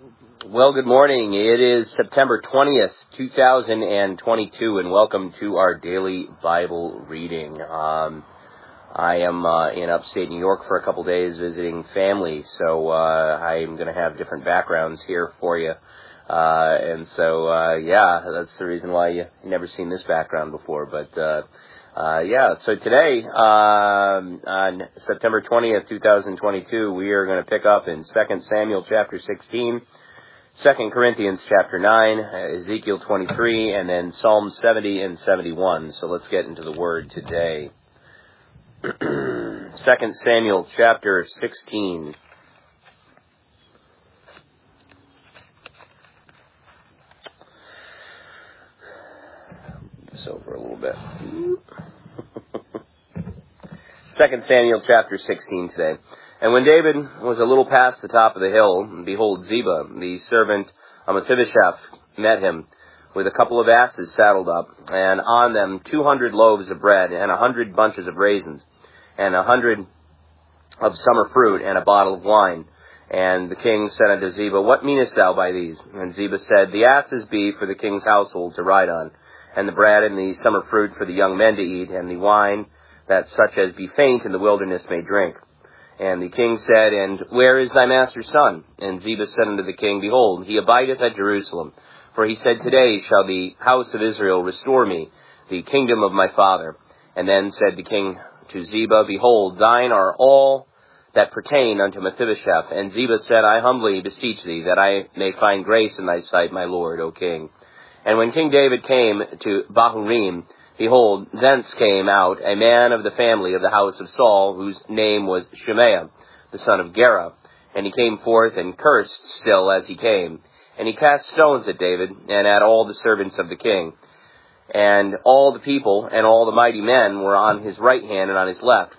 Well, good morning. It is September 20th, 2022, and welcome to our daily Bible reading. I am in upstate New York for a couple days visiting family, so I'm going to have different backgrounds here for you. That's the reason why you've never seen this background before. But so today, on September 20th, 2022, we are going to pick up in 2 Samuel chapter 16, 2 Corinthians chapter 9, Ezekiel 23, and then Psalm 70 and 71. So let's get into the Word today. 2 Samuel chapter 16. This over a little bit. 2 Samuel chapter 16 today. And when David was a little past the top of the hill, behold, Ziba, the servant of Mephibosheth, met him with a couple of asses saddled up, and on them 200 loaves of bread, and 100 bunches of raisins, and 100 of summer fruit, and a bottle of wine. And the king said unto Ziba, What meanest thou by these? And Ziba said, The asses be for the king's household to ride on, and the bread and the summer fruit for the young men to eat, and the wine that such as be faint in the wilderness may drink. And the king said, And where is thy master's son? And Ziba said unto the king, Behold, he abideth at Jerusalem. For he said, Today shall the house of Israel restore me the kingdom of my father. And then said the king to Ziba, Behold, thine are all that pertain unto Mephibosheth. And Ziba said, I humbly beseech thee, that I may find grace in thy sight, my lord, O king. And when King David came to Bahurim, behold, thence came out a man of the family of the house of Saul, whose name was Shemaiah, the son of Gera. And he came forth and cursed still as he came. And he cast stones at David and at all the servants of the king. And all the people and all the mighty men were on his right hand and on his left.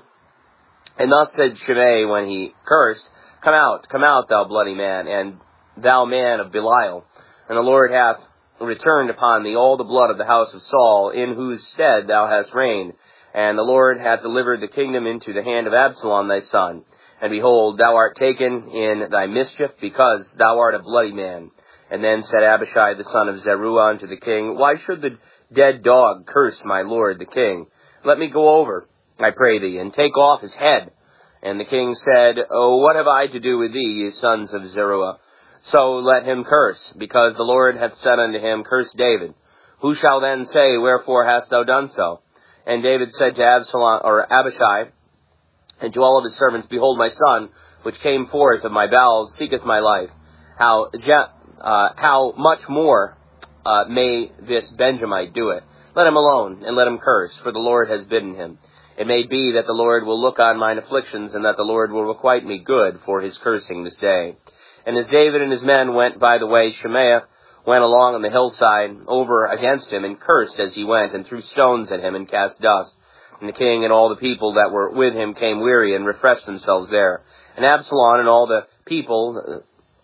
And thus said Shimei when he cursed, Come out, thou bloody man, and thou man of Belial. And the Lord hath returned upon thee all the blood of the house of Saul, in whose stead thou hast reigned. And the Lord hath delivered the kingdom into the hand of Absalom thy son. And behold, thou art taken in thy mischief, because thou art a bloody man. And then said Abishai the son of Zeruiah unto the king, Why should the dead dog curse my lord the king? Let me go over, I pray thee, and take off his head. And the king said, Oh, what have I to do with thee, ye sons of Zeruiah? So let him curse, because the Lord hath said unto him, Curse David. Who shall then say, Wherefore hast thou done so? And David said to Abishai, and to all of his servants, Behold, my son, which came forth of my bowels, seeketh my life. How much more may this Benjamite do it? Let him alone, and let him curse, for the Lord has bidden him. It may be that the Lord will look on mine afflictions, and that the Lord will requite me good for his cursing this day. And as David and his men went by the way, Shemaiah went along on the hillside over against him, and cursed as he went, and threw stones at him, and cast dust. And the king and all the people that were with him came weary, and refreshed themselves there. And Absalom and all the people,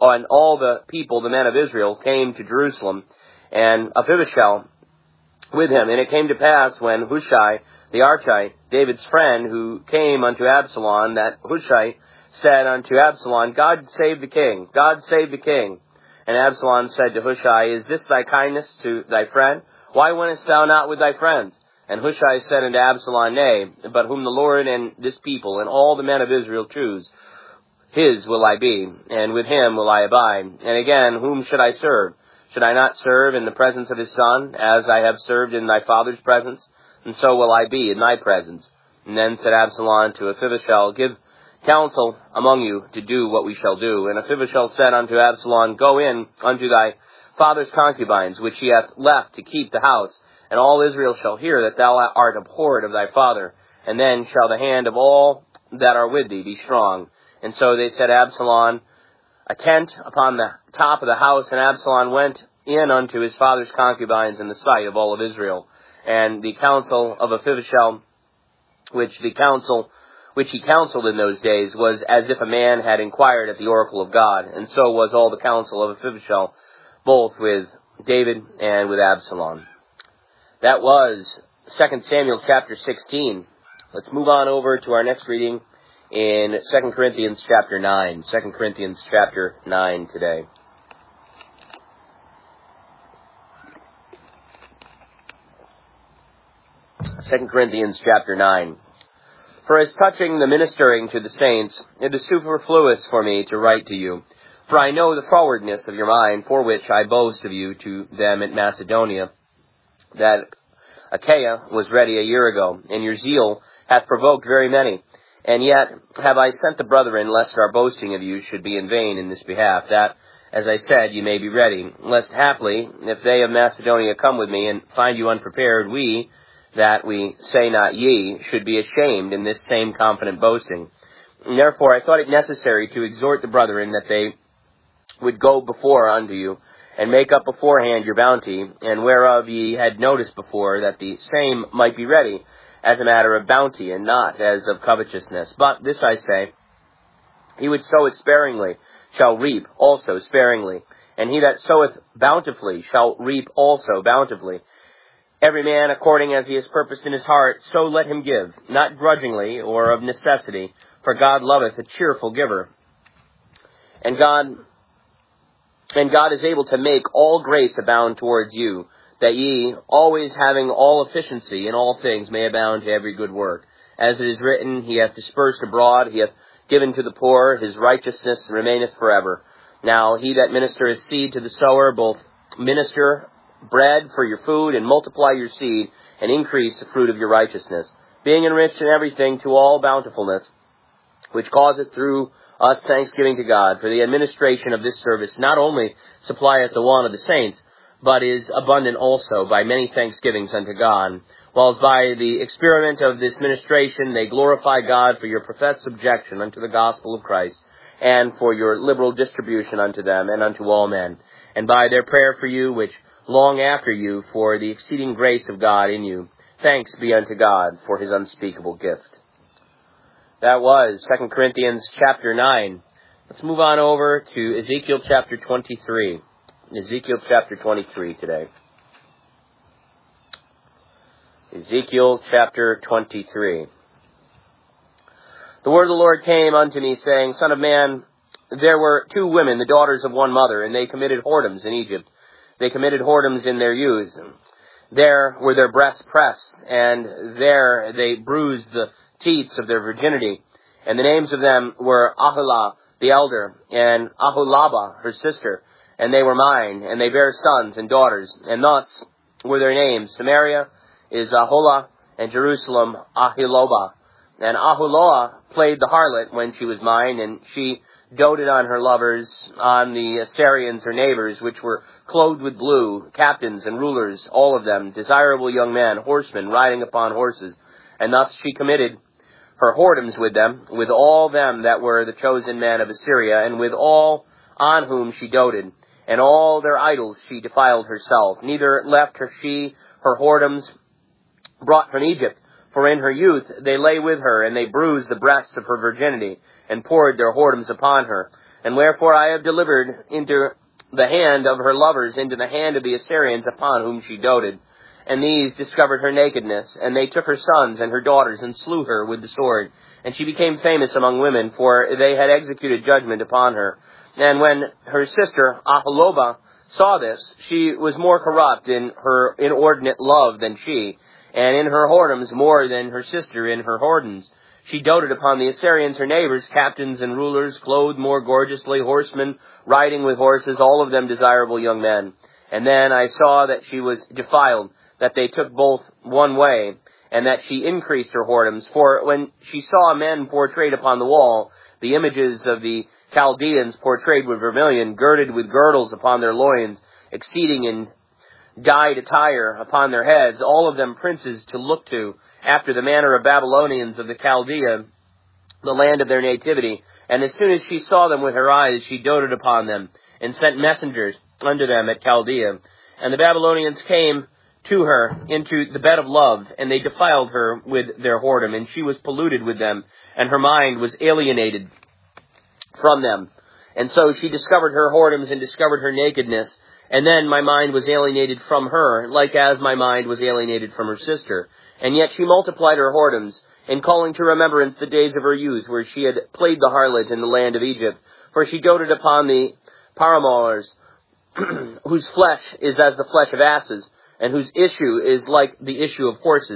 the men of Israel, came to Jerusalem, and Mephibosheth with him. And it came to pass, when Hushai the Archite, David's friend, who came unto Absalom, that Hushai said unto Absalom, God save the king, God save the king. And Absalom said to Hushai, Is this thy kindness to thy friend? Why wentest thou not with thy friends? And Hushai said unto Absalom, Nay, but whom the Lord and this people and all the men of Israel choose, his will I be, and with him will I abide. And again, whom should I serve? Should I not serve in the presence of his son, as I have served in thy father's presence? And so will I be in thy presence. And then said Absalom to Mephibosheth, Give counsel among you to do what we shall do. And Mephibosheth said unto Absalom, Go in unto thy father's concubines, which he hath left to keep the house, and all Israel shall hear that thou art abhorred of thy father. And then shall the hand of all that are with thee be strong. And so they set Absalom a tent upon the top of the house, and Absalom went in unto his father's concubines in the sight of all of Israel. And the counsel of Mephibosheth, which he counseled in those days, was as if a man had inquired at the oracle of God. And so was all the counsel of Mephibosheth, both with David and with Absalom. That was 2 Samuel chapter 16. Let's move on over to our next reading in 2 Corinthians chapter 9. 2 Corinthians chapter 9 today. 2 Corinthians chapter 9. For as touching the ministering to the saints, it is superfluous for me to write to you. For I know the forwardness of your mind, for which I boast of you to them at Macedonia, that Achaia was ready a year ago, and your zeal hath provoked very many. And yet have I sent the brethren, lest our boasting of you should be in vain in this behalf, that, as I said, you may be ready, lest haply, if they of Macedonia come with me, and find you unprepared, we, that we say not ye, should be ashamed in this same confident boasting. And therefore I thought it necessary to exhort the brethren that they would go before unto you, and make up beforehand your bounty, and whereof ye had noticed before, that the same might be ready, as a matter of bounty, and not as of covetousness. But this I say, he which soweth sparingly shall reap also sparingly, and he that soweth bountifully shall reap also bountifully. Every man according as he has purposed in his heart, so let him give, not grudgingly or of necessity, for God loveth a cheerful giver. And God is able to make all grace abound towards you, that ye, always having all efficiency in all things, may abound to every good work. As it is written, he hath dispersed abroad, he hath given to the poor, his righteousness remaineth forever. Now he that ministereth seed to the sower, both minister bread for your food, and multiply your seed, and increase the fruit of your righteousness, being enriched in everything to all bountifulness, which causeth through us thanksgiving to God, for the administration of this service not only supplieth the want of the saints, but is abundant also by many thanksgivings unto God, whilst by the experiment of this ministration they glorify God for your professed subjection unto the gospel of Christ, and for your liberal distribution unto them and unto all men, and by their prayer for you, which long after you, for the exceeding grace of God in you. Thanks be unto God for his unspeakable gift. That was 2 Corinthians chapter 9. Let's move on over to Ezekiel chapter 23. Ezekiel chapter 23 today. Ezekiel chapter 23. The word of the Lord came unto me, saying, Son of man, there were two women, the daughters of one mother, and they committed whoredoms in Egypt. They committed whoredoms in their youth. There were their breasts pressed, and there they bruised the teats of their virginity. And the names of them were Aholah the elder, and Aholabah her sister, and they were mine, and they bare sons and daughters. And thus were their names. Samaria is Aholah, and Jerusalem Ahilobah. And Aholah played the harlot when she was mine, and she doted on her lovers, on the Assyrians her neighbors, which were clothed with blue, captains and rulers, all of them, desirable young men, horsemen, riding upon horses. And thus she committed her whoredoms with them, with all them that were the chosen men of Assyria, and with all on whom she doted. And all their idols she defiled herself. Neither left she her whoredoms brought from Egypt, for in her youth they lay with her, and they bruised the breasts of her virginity, and poured their whoredoms upon her. And wherefore I have delivered into the hand of her lovers, into the hand of the Assyrians upon whom she doted. And these discovered her nakedness, and they took her sons and her daughters, and slew her with the sword. And she became famous among women, for they had executed judgment upon her. And when her sister Aholabah saw this, she was more corrupt in her inordinate love than she, and in her whoredoms more than her sister in her whoredoms. She doted upon the Assyrians, her neighbors, captains and rulers, clothed more gorgeously, horsemen, riding with horses, all of them desirable young men. And then I saw that she was defiled, that they took both one way, and that she increased her whoredoms. For when she saw men portrayed upon the wall, the images of the Chaldeans portrayed with vermilion, girded with girdles upon their loins, exceeding in dyed attire upon their heads, all of them princes to look to, after the manner of Babylonians of the Chaldea, the land of their nativity. And as soon as she saw them with her eyes, she doted upon them, and sent messengers unto them at Chaldea. And the Babylonians came to her into the bed of love, and they defiled her with their whoredom, and she was polluted with them, and her mind was alienated from them. And so she discovered her whoredoms and discovered her nakedness. And then my mind was alienated from her, like as my mind was alienated from her sister. And yet she multiplied her whoredoms, in calling to remembrance the days of her youth, where she had played the harlot in the land of Egypt. For she doted upon the paramours, whose flesh is as the flesh of asses, and whose issue is like the issue of horses.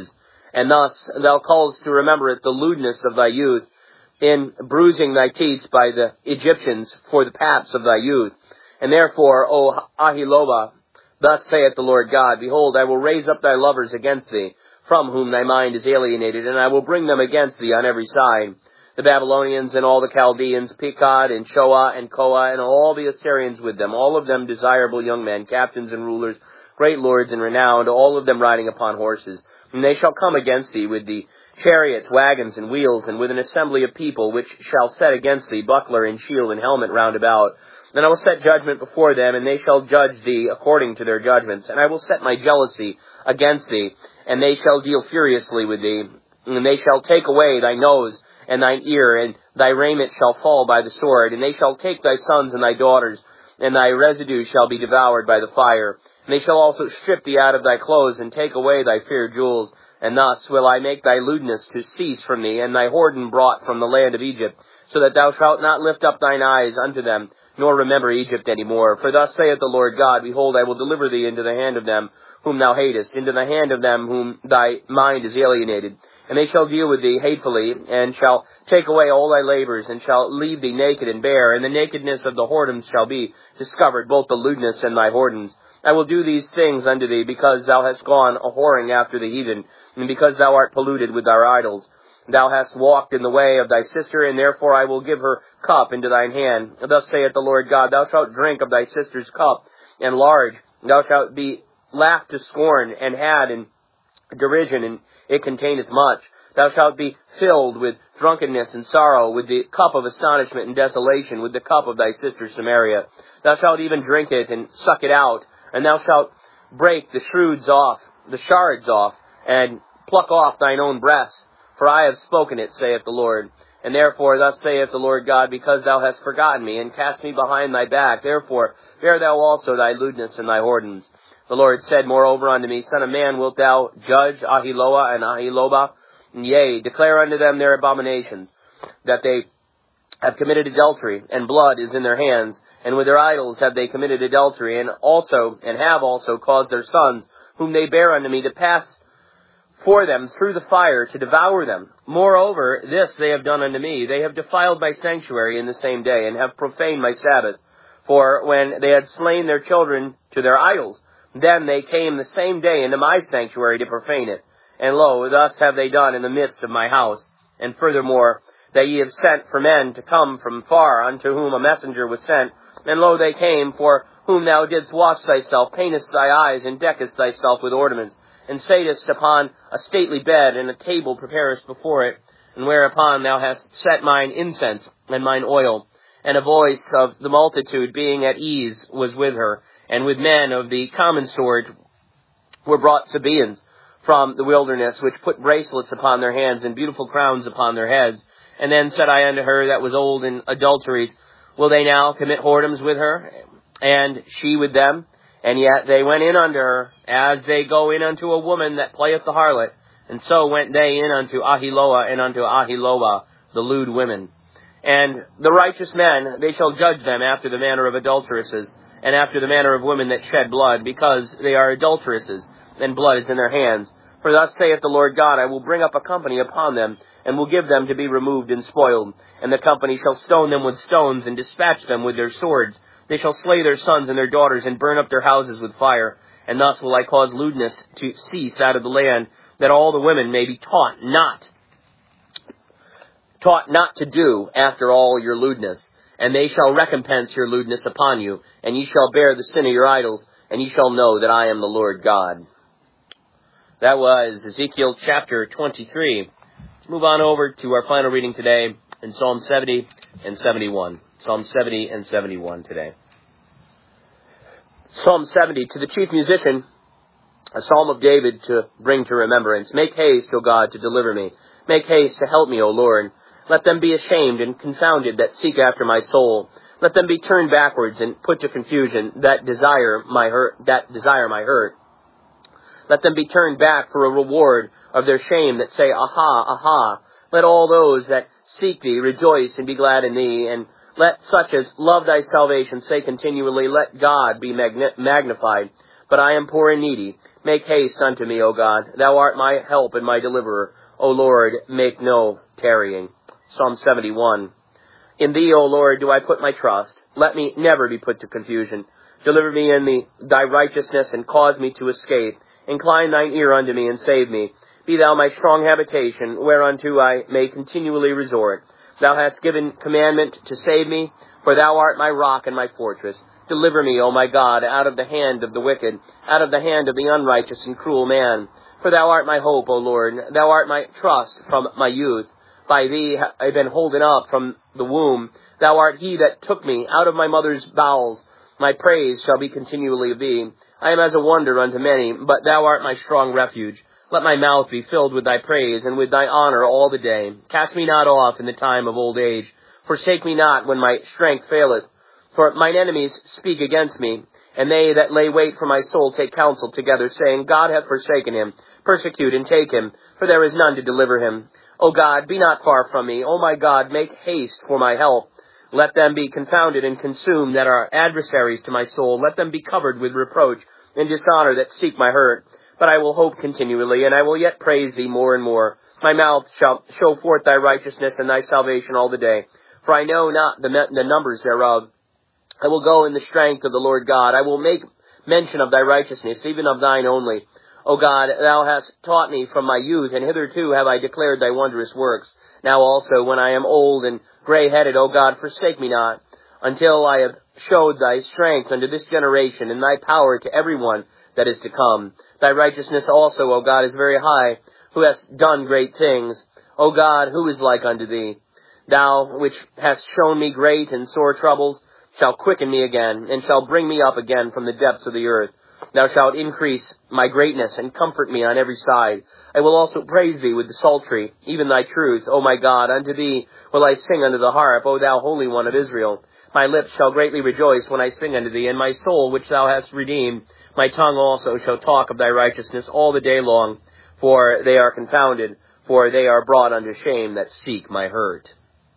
And thus thou callest to remembrance the lewdness of thy youth, in bruising thy teats by the Egyptians for the paps of thy youth. And therefore, O Ahiloba, thus saith the Lord God, behold, I will raise up thy lovers against thee, from whom thy mind is alienated, and I will bring them against thee on every side. The Babylonians and all the Chaldeans, Pekod and Shoah and Koah, and all the Assyrians with them, all of them desirable young men, captains and rulers, great lords and renowned, all of them riding upon horses. And they shall come against thee with the chariots, wagons, and wheels, and with an assembly of people, which shall set against thee buckler and shield and helmet round about. Then I will set judgment before them, and they shall judge thee according to their judgments. And I will set my jealousy against thee, and they shall deal furiously with thee. And they shall take away thy nose and thine ear, and thy raiment shall fall by the sword. And they shall take thy sons and thy daughters, and thy residue shall be devoured by the fire. And they shall also strip thee out of thy clothes, and take away thy fair jewels. And thus will I make thy lewdness to cease from thee, and thy whoredom brought from the land of Egypt, so that thou shalt not lift up thine eyes unto them, nor remember Egypt any more. For thus saith the Lord God, behold, I will deliver thee into the hand of them whom thou hatest, into the hand of them whom thy mind is alienated. And they shall deal with thee hatefully, and shall take away all thy labors, and shall leave thee naked and bare. And the nakedness of the whoredoms shall be discovered, both the lewdness and thy whoredoms. I will do these things unto thee, because thou hast gone a-whoring after the heathen, and because thou art polluted with thy idols. Thou hast walked in the way of thy sister, and therefore I will give her cup into thine hand. Thus saith the Lord God, thou shalt drink of thy sister's cup, and large. Thou shalt be laughed to scorn, and had in derision, and it containeth much. Thou shalt be filled with drunkenness and sorrow, with the cup of astonishment and desolation, with the cup of thy sister Samaria. Thou shalt even drink it, and suck it out, and thou shalt break the shards off, and pluck off thine own breasts. For I have spoken it, saith the Lord. And therefore thus saith the Lord God, because thou hast forgotten me, and cast me behind thy back, therefore bear thou also thy lewdness and thy whoredoms. The Lord said moreover unto me, Son of man, wilt thou judge Ahiloah and Ahiloba? Yea, declare unto them their abominations, that they have committed adultery, and blood is in their hands, and with their idols have they committed adultery, and have also caused their sons, whom they bear unto me, to pass for them through the fire, to devour them. Moreover, this they have done unto me. They have defiled my sanctuary in the same day, and have profaned my Sabbath. For when they had slain their children to their idols, then they came the same day into my sanctuary to profane it. And lo, thus have they done in the midst of my house. And furthermore, that ye have sent for men to come from far, unto whom a messenger was sent. And lo, they came, for whom thou didst wash thyself, paintest thy eyes, and deckest thyself with ornaments, and satest upon a stately bed, and a table preparest before it, and whereupon thou hast set mine incense and mine oil. And a voice of the multitude, being at ease, was with her. And with men of the common sort were brought Sabaeans from the wilderness, which put bracelets upon their hands, and beautiful crowns upon their heads. And then said I unto her that was old in adulteries, will they now commit whoredoms with her, and she with them? And yet they went in unto her, as they go in unto a woman that playeth the harlot. And so went they in unto Ahiloah and unto Ahiloba, the lewd women. And the righteous men, they shall judge them after the manner of adulteresses, and after the manner of women that shed blood, because they are adulteresses, and blood is in their hands. For thus saith the Lord God, I will bring up a company upon them, and will give them to be removed and spoiled. And the company shall stone them with stones, and dispatch them with their swords. They shall slay their sons and their daughters, and burn up their houses with fire. And thus will I cause lewdness to cease out of the land, that all the women may be taught not to do after all your lewdness. And they shall recompense your lewdness upon you, and ye shall bear the sin of your idols, and ye shall know that I am the Lord God. That was Ezekiel chapter 23. Let's move on over to our final reading today in Psalm 70 and 71. Psalm 70 and 71 today. Psalm 70, to the chief musician, a psalm of David to bring to remembrance. Make haste, O God, to deliver me. Make haste to help me, O Lord. Let them be ashamed and confounded that seek after my soul. Let them be turned backwards and put to confusion that desire my hurt. Let them be turned back for a reward of their shame that say, Aha, aha. Let all those that seek thee rejoice and be glad in thee. And let such as love thy salvation say continually, Let God be magnified. but I am poor and needy. Make haste unto me, O God. Thou art my help and my deliverer. O Lord, make no tarrying. Psalm 71. In thee, O Lord, do I put my trust. Let me never be put to confusion. Deliver me in thy righteousness, and cause me to escape. Incline thine ear unto me, and save me. Be thou my strong habitation, whereunto I may continually resort. Thou hast given commandment to save me, for thou art my rock and my fortress. Deliver me, O my God, out of the hand of the wicked, out of the hand of the unrighteous and cruel man. For thou art my hope, O Lord. Thou art my trust from my youth. By thee I have been holden up from the womb. Thou art he that took me out of my mother's bowels. My praise shall be continually of thee. I am as a wonder unto many, but thou art my strong refuge. Let my mouth be filled with thy praise, and with thy honor all the day. Cast me not off in the time of old age. Forsake me not when my strength faileth. For mine enemies speak against me, and they that lay wait for my soul take counsel together, saying, God hath forsaken him. Persecute and take him, for there is none to deliver him. O God, be not far from me. O my God, make haste for my help. Let them be confounded and consumed that are adversaries to my soul. Let them be covered with reproach and dishonor that seek my hurt. But I will hope continually, and I will yet praise thee more and more. My mouth shall show forth thy righteousness and thy salvation all the day. For I know not the numbers thereof. I will go in the strength of the Lord God. I will make mention of thy righteousness, even of thine only. O God, thou hast taught me from my youth, and hitherto have I declared thy wondrous works. Now also, when I am old and gray-headed, O God, forsake me not, until I have showed thy strength unto this generation, and thy power to every one that is to come. Thy righteousness also, O God, is very high, who hast done great things. O God, who is like unto thee? Thou, which hast shown me great and sore troubles, shall quicken me again, and shall bring me up again from the depths of the earth. Thou shalt increase my greatness, and comfort me on every side. I will also praise thee with the psaltery, even thy truth. O my God, unto thee will I sing unto the harp, O thou Holy One of Israel. My lips shall greatly rejoice when I sing unto thee, and my soul which thou hast redeemed. My tongue also shall talk of thy righteousness all the day long, for they are confounded, for they are brought unto shame that seek my hurt.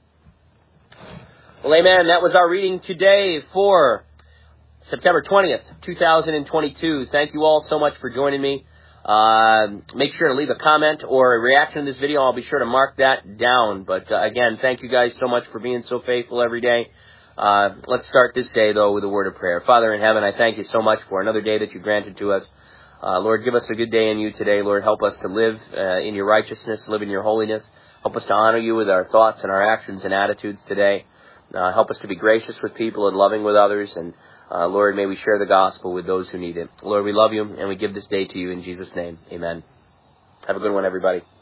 Well, amen. That was our reading today for September 20th, 2022. Thank you all so much for joining me. Make sure to leave a comment or a reaction to this video. I'll be sure to mark that down. But again, thank you guys so much for being so faithful every day. Let's start this day, though, with a word of prayer. Father in heaven, I thank you so much for another day that you granted to us. Lord, give us a good day in you today. Lord, help us to live in your righteousness, live in your holiness. Help us to honor you with our thoughts and our actions and attitudes today. Help us to be gracious with people and loving with others. And Lord, may we share the gospel with those who need it. Lord, we love you, and we give this day to you in Jesus' name. Amen. Have a good one, everybody.